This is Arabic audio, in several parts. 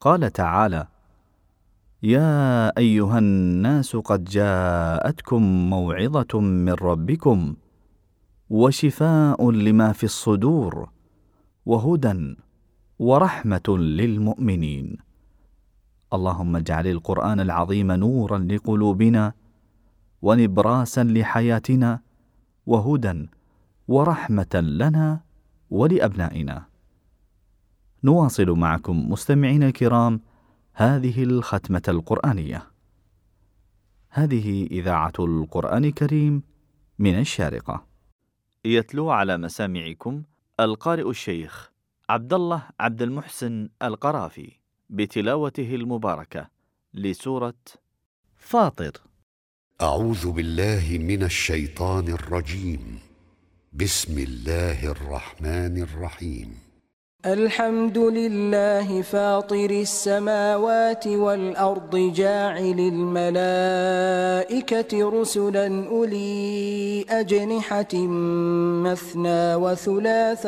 قال تعالى: يا أيها الناس قد جاءتكم موعظة من ربكم وشفاء لما في الصدور وهدى ورحمة للمؤمنين. اللهم اجعل القرآن العظيم نورا لقلوبنا ونبراسا لحياتنا وهدى ورحمة لنا ولأبنائنا. نواصل معكم مستمعينا الكرام هذه الختمة القرآنية. هذه إذاعة القرآن الكريم من الشارقة. يتلو على مسامعكم القارئ الشيخ عبد الله عبد المحسن القرافي بتلاوته المباركة لسورة فاطر. أعوذ بالله من الشيطان الرجيم. بسم الله الرحمن الرحيم. الحمد لله فاطر السماوات والأرض جاعل الملائكة رسلا أولي أجنحة مثنى وثلاث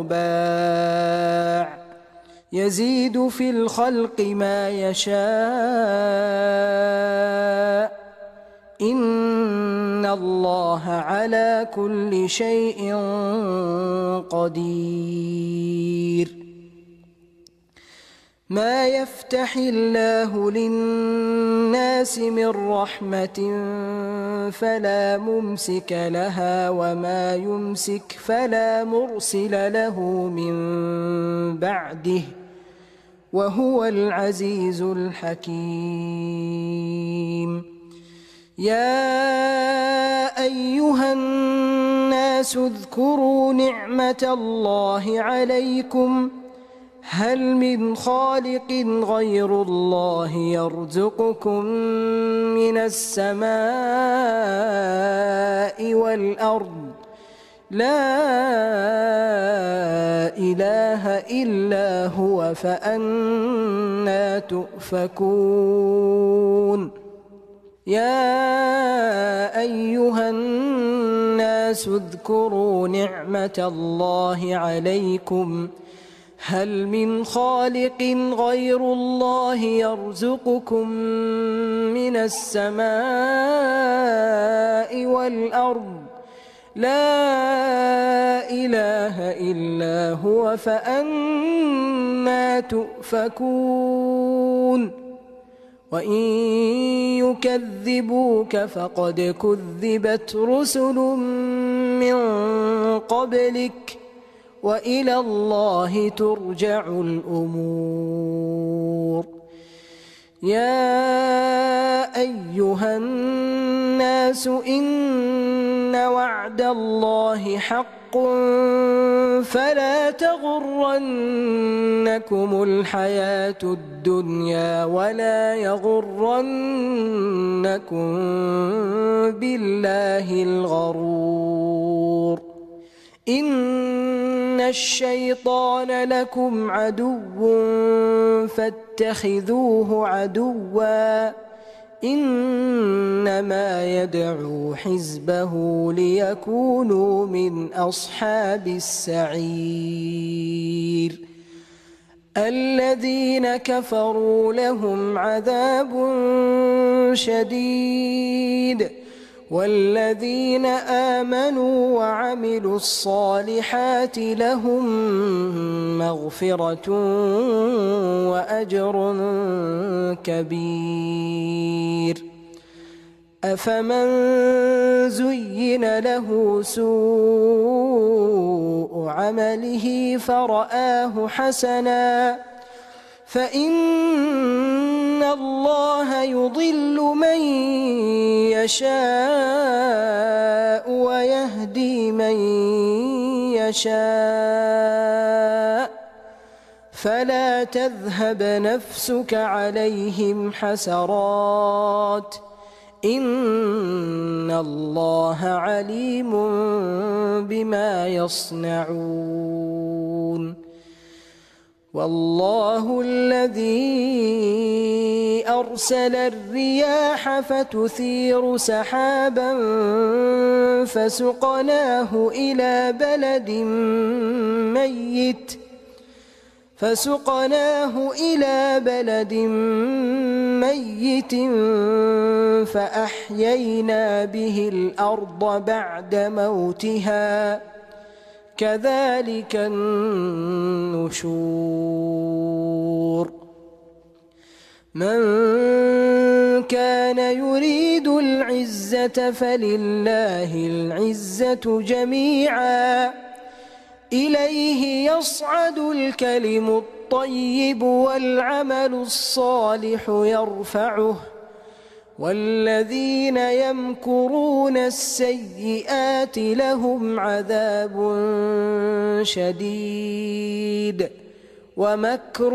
ورباع يزيد في الخلق ما يشاء إن الله على كل شيء قدير. ما يفتح الله للناس من رحمة فلا ممسك لها وما يمسك فلا مرسل له من بعده وهو العزيز الحكيم. يا أيها الناس اذكروا نعمة الله عليكم هل من خالق غير الله يرزقكم من السماء والأرض لا إله إلا هو فأنى تؤفكون. يا أيها الناس اذكروا نعمة الله عليكم هل من خالق غير الله يرزقكم من السماء والأرض لا إله إلا هو فأنى تؤفكون. وإن يكذبوك فقد كذبت رسل من قبلك وإلى الله ترجع الأمور. يا أيها الناس إن وعد الله حق فلا تغرنكم الحياة الدنيا ولا يغرنكم بالله الغرور. إن الشيطان لكم عدو فاتخذوه عدوا إنما يدعو حزبه ليكونوا من أصحاب السعير. الذين كفروا لهم عذاب شديد والذين آمنوا وعملوا الصالحات لهم مغفرة وأجر كبير. أفمن زين له سوء عمله فرآه حسنا فإن الله يضل من يشاء ويهدي من يشاء فلا تذهب نفسك عليهم حسرات إن الله عليم بما يصنعون. والله الذي أرسل الرياح فتثير سحابا فسقناه إلى بلد ميت فأحيينا به الأرض بعد موتها كذلك النشور من كان يريد العزة فلله العزة جميعا إليه يصعد الكلم الطيب والعمل الصالح يرفعه والذين يمكرون السيئات لهم عذاب شديد ومكر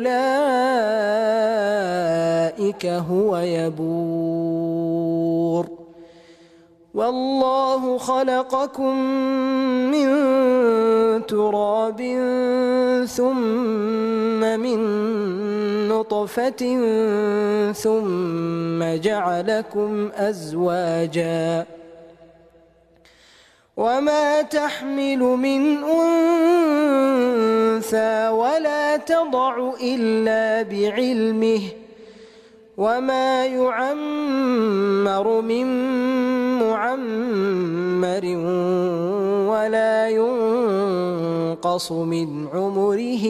أولئك هو يبور والله خلقكم من تراب ثم من نطفة ثم جعلكم أزواجا وما تحمل من أنثى ولا تضع إلا بعلمه وما يعمر من معمر ولا ينقص من عمره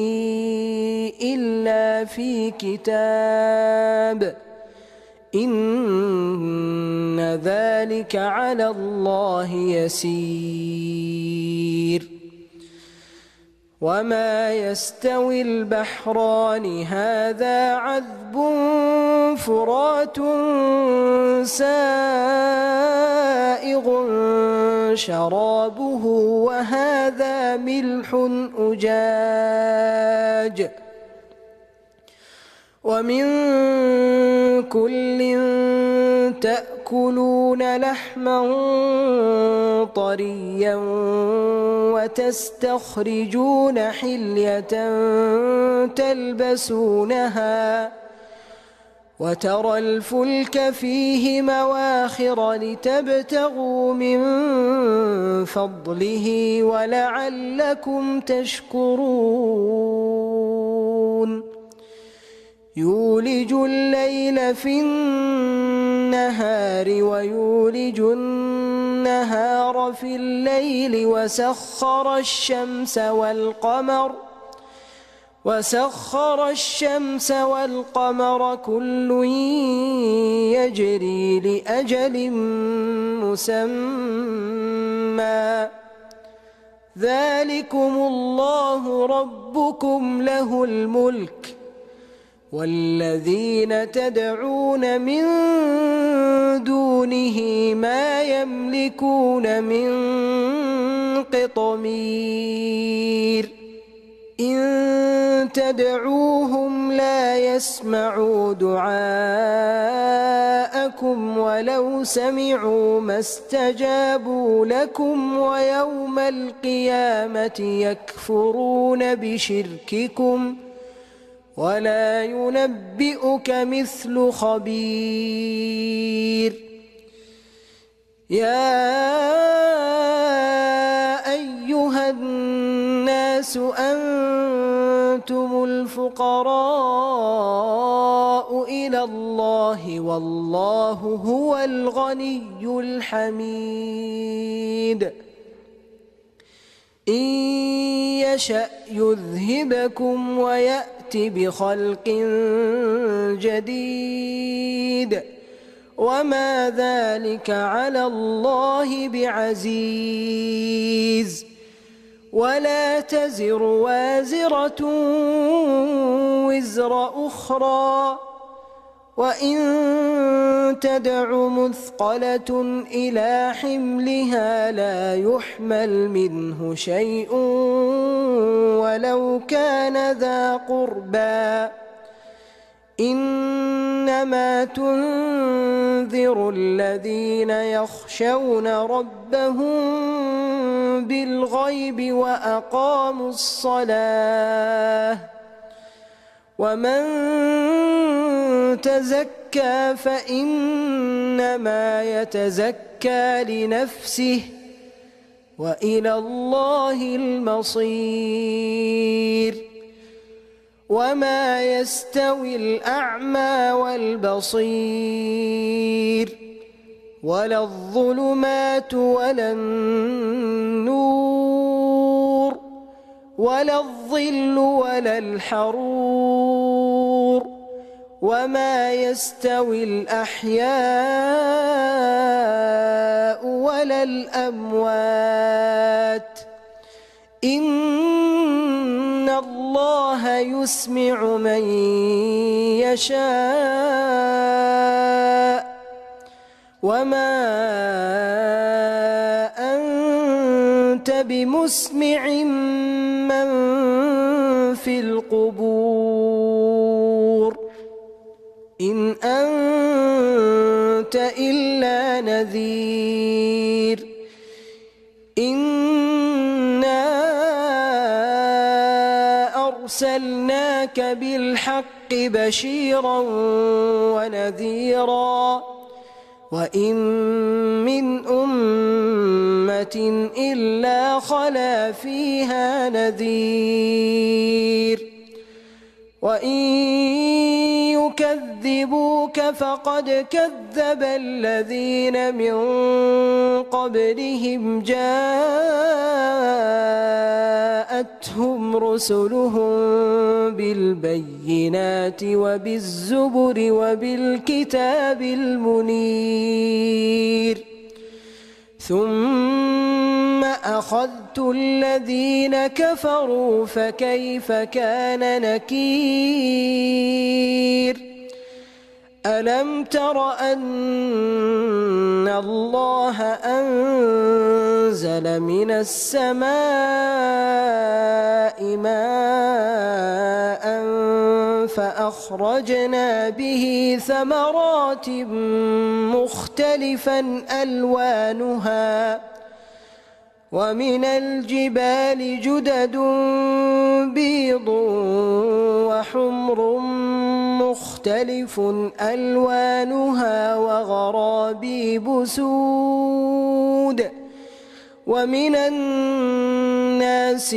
إلا في كتاب إن ذلك على الله يسير وما يستوي البحران هذا عذب فرات سائغ شرابه وهذا ملح أجاج ومن كل تأكلون لحما طريا وتستخرجون حلية تلبسونها وترى الفلك فيه مواخر لتبتغوا من فضله ولعلكم تشكرون يولج الليل في النهار ويولج النهار في الليل وسخر الشمس والقمر كل يجري لأجل مسمى ذلكم الله ربكم له الملك والذين تدعون من دونه ما يملكون من قطمير إن تدعوهم لا يسمعوا دعاءكم ولو سمعوا ما استجابوا لكم ويوم القيامة يكفرون بشرككم ولا ينبئك مثل خبير يا أيها الناس أنتم الفقراء إلى الله والله هو الغني الحميد إن يشأ يذهبكم ويأتي بخلق جديد وما ذلك على الله بعزيز ولا تزر وازرة وزر أخرى وإن تدع مثقلة إلى حملها لا يحمل منه شيء ولو كان ذا قربى إنما تنذر الذين يخشون ربهم بالغيب وأقاموا الصلاة ومن تزكى فإنما يتزكى لنفسه وإلى الله المصير وما يستوي الأعمى والبصير ولا الظلمات ولا النور ولا الظل ولا الحرور وما يستوي الأحياء ولا الأموات إن الله يسمع من يشاء وما أنت بمسمع من في القبور إن أنت إلا نذير إنا أرسلناك بالحق بشيرا ونذيرا وإن من أمة إلا خلا فيها نذير وإن يكذبوك فقد كذب الذين من قبلهم جاءتهم رسلهم بالبينات وبالزبر وبالكتاب المنير ثم أخذت الذين كفروا فكيف كان نكير ألم تر أن الله أنزل من السماء ماء فأخرجنا به ثمرات مختلفا ألوانها ومن الجبال جدد بيض وحمر مختلف ألوانها وغرابيب سود ومن الناس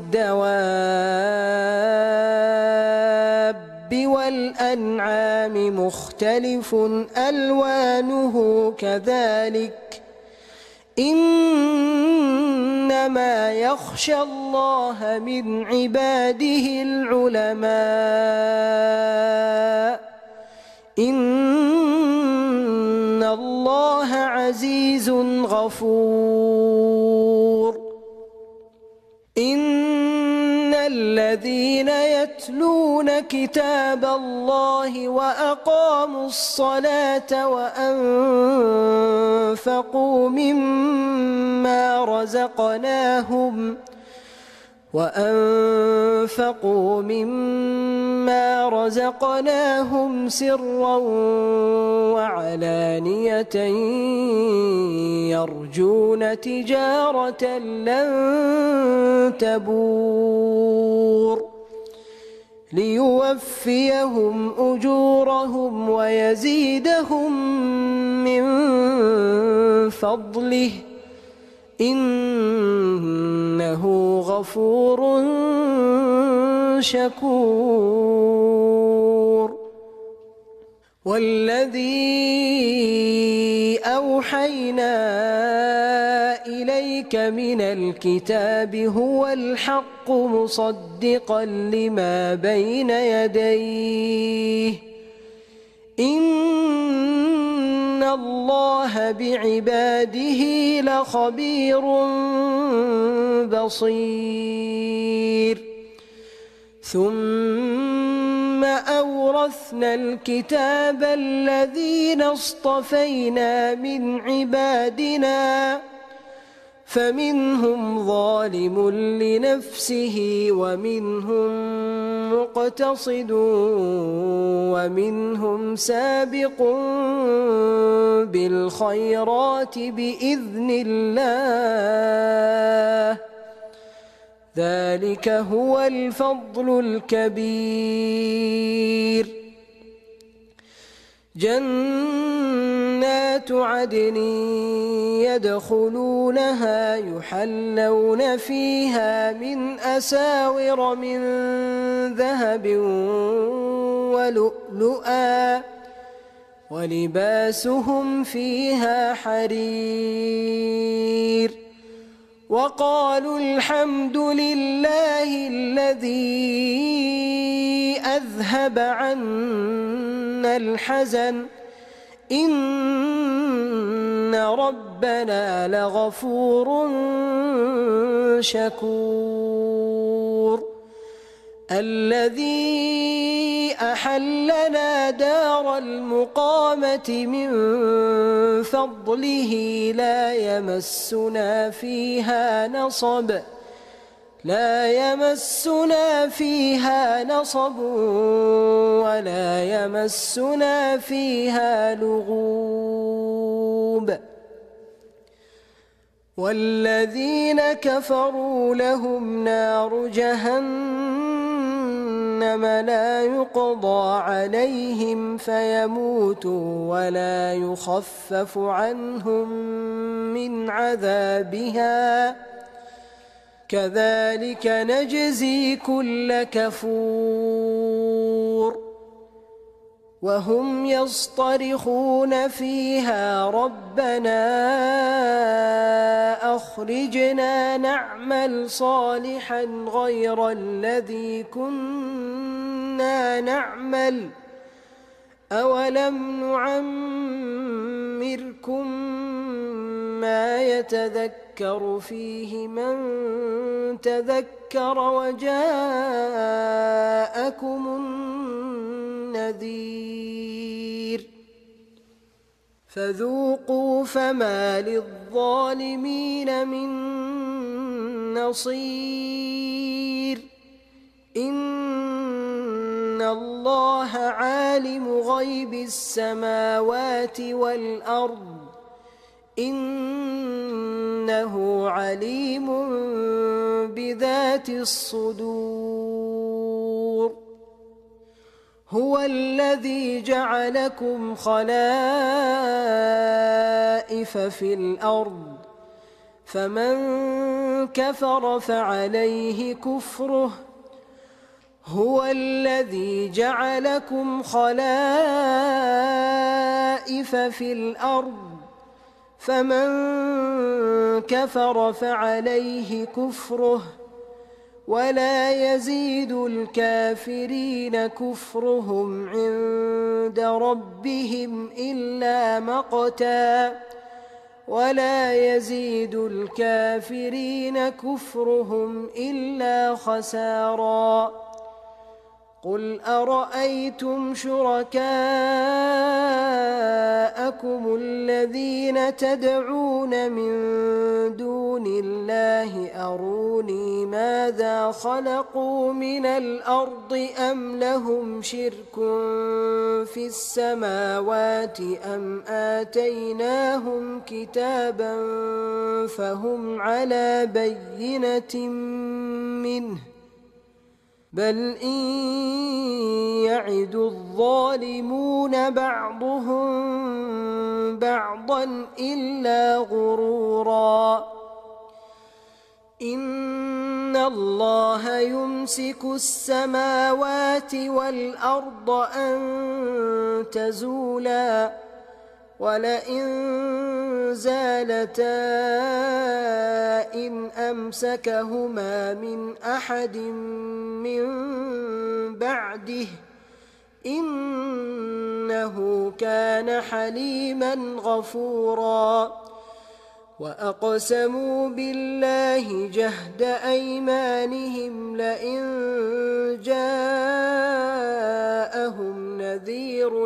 والدواب والأنعام مختلف ألوانه كذلك إنما يخشى الله من عباده العلماء إن الله عزيز غفور إن الذين يتلون كتاب الله وأقاموا الصلاة وأنفقوا مما رزقناهم سرا وعلانية يرجون تجارة لن تبور ليوفيهم أجورهم ويزيدهم من فضله إنه غفور شكور والذي أوحينا إليك من الكتاب هو الحق مصدقا لما بين يديه إن الله بعباده لخبير بصير ثم أورثنا الكتاب الذين اصطفينا من عبادنا فمنهم ظالم لنفسه ومنهم مقتصد ومنهم سابق بالخيرات بإذن الله ذلك هو الفضل الكبير جنات عدن يدخلونها يحلون فيها من أساور من ذهب ولؤلؤا ولباسهم فيها حرير وقالوا الحمد لله الذي أذهب عنا الحزن إن ربنا لغفور شكور الذي أحلنا دار المقامة من فضله لا يمسنا فيها نصب ولا يمسنا فيها لغوب والذين كفروا لهم نار جهنم لا يقضى عليهم فيموتوا ولا يخفف عنهم من عذابها كذلك نجزي كل كفور وهم يصطرخون فيها ربنا أخرجنا نعمل صالحا غير الذي كنا نعمل أولم نعمركم ما يتذكر فيه من تذكر وجاءكم النذير فذوقوا فما للظالمين من نصير إن الله عالم غيب السماوات والأرض إنه عليم بذات الصدور هو الذي جعلكم خلائف في الأرض فمن كفر فعليه كفره هو الذي جعلكم خلائف في الأرض فمن كفر فعليه كفره ولا يزيد الكافرين كفرهم عند ربهم إلا مقتا ولا يزيد الكافرين كفرهم إلا خسارا قل أرأيتم شركاءكم الذين تدعون من دون الله أروني ماذا خلقوا من الأرض أم لهم شرك في السماوات أم آتيناهم كتابا فهم على بينة منه بل إن يعد الظالمون بعضهم بعضا إلا غرورا إن الله يمسك السماوات والأرض أن تزولا ولئن زالتا إن أمسكهما من أحد من بعده إنه كان حليما غفورا وأقسموا بالله جهد أيمانهم لئن جاءهم نذير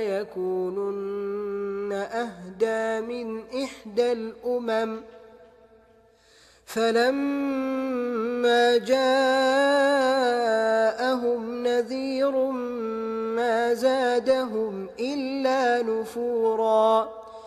ليكونن أهدى من إحدى الأمم فلما جاءهم نذير ما زادهم إلا نفورا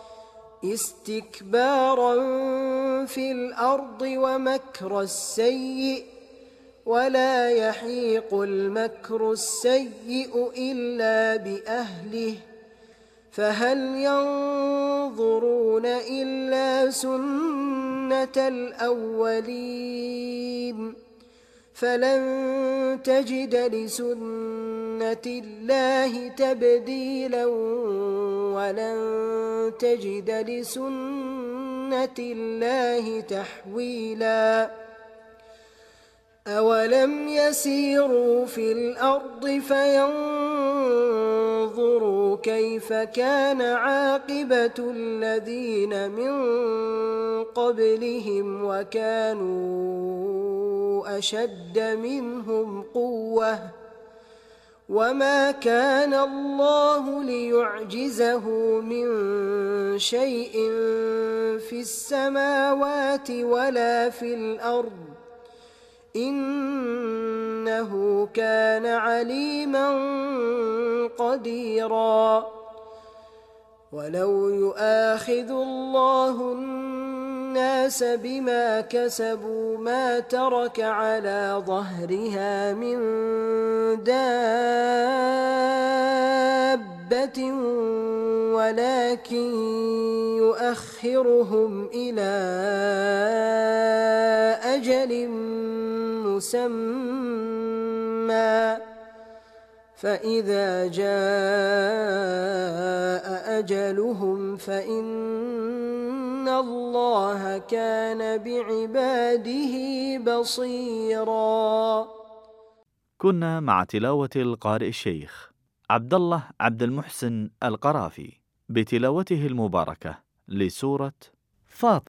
استكبارا في الأرض ومكر السيء ولا يحيق المكر السيء إلا بأهله فهل ينظرون إلا سنة الأولين فلن تجد لسنة الله تبديلا ولن تجد لسنة الله تحويلا أولم يسيروا في الأرض فينظروا كيف كان عاقبة الذين من قبلهم وكانوا أشد منهم قوة وما كان الله ليعجزه من شيء في السماوات ولا في الأرض إنه كان عليما قديرا ولو يؤاخذ الله الناس بما كسبوا ما ترك على ظهرها من دابة ولكن يؤخرهم إلى أجل مسمى فإذا جاء أجلهم فإن الله كان بعباده بصيرا. كنا مع تلاوة القارئ الشيخ عبد الله عبد المحسن القرافي بتلاوته المباركة لسورة فاطر.